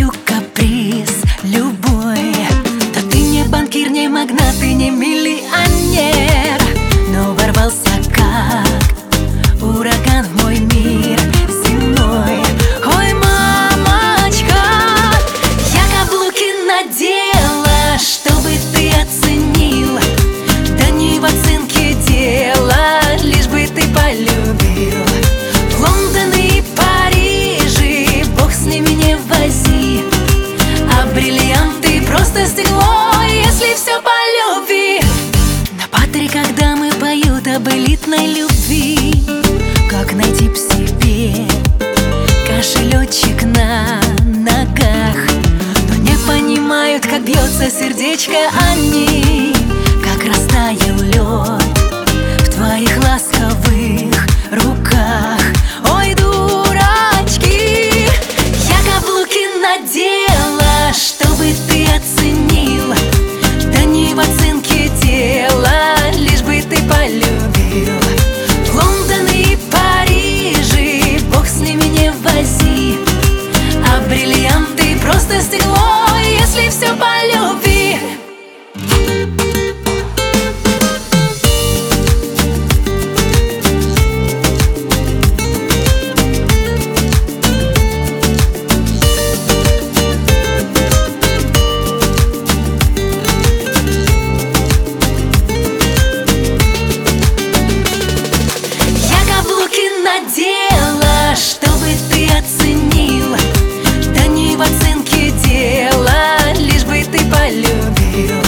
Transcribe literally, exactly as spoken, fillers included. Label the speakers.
Speaker 1: люблю каприз любой. Да ты не банкир, не магнат и не миллионер, но ворвался как ураган в мой мир земной. Ой, мамочка, я каблуки надела, чтобы ты оценил. Да не в оценке дело, лишь бы ты полюбил. В Лондон и Париж, бог с ними не вози, а бриллианты просто стекло, если все по любви. На Патриках дамы поют об элитной любви, как найти в себе кошелечек на ногах, но не понимают, как бьется сердечко они, как растаял лед в твоих ласковых руках. Ой, дурачки, я каблуки надела, чтобы ты оценил. Да не в оценке дело, лишь бы ты полюбил. В Лондон и Париж, бог с ними не вози, а бриллианты просто стекло, если все по любви. Надела, чтобы ты оценил. Да не в оценке дело, лишь бы ты полюбил.